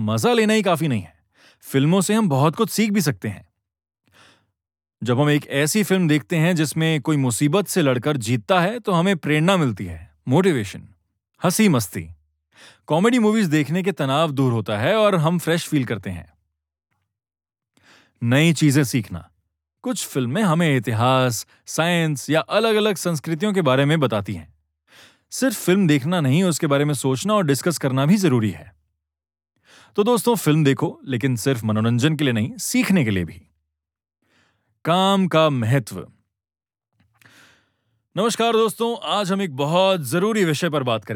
मजा लेना ही काफी नहीं है। फिल्मों से हम बहुत कुछ सीख भी सकते हैं। जब हम एक ऐसी फिल्म देखते हैं जिसमें कोई मुसीबत से लड़कर जीतता है तो हमें प्रेरणा मिलती है, मोटिवेशन, हंसी मस्ती। कॉमेडी मूवीज देखने के तनाव दूर होता है और हम फ्रेश फील करते हैं। नई चीजें सीखना। कुछ फिल्में हमें इतिहास, साइंस या अलग अलग संस्कृतियों के बारे में बताती हैं। सिर्फ फिल्म देखना नहीं, उसके बारे में सोचना और डिस्कस करना भी जरूरी है। तो दोस्तों, फिल्म देखो, लेकिन सिर्फ मनोरंजन के लिए नहीं, सीखने के लिए भी। काम का महत्व। नमस्कार दोस्तों, आज हम एक बहुत जरूरी विषय पर बात करेंगे।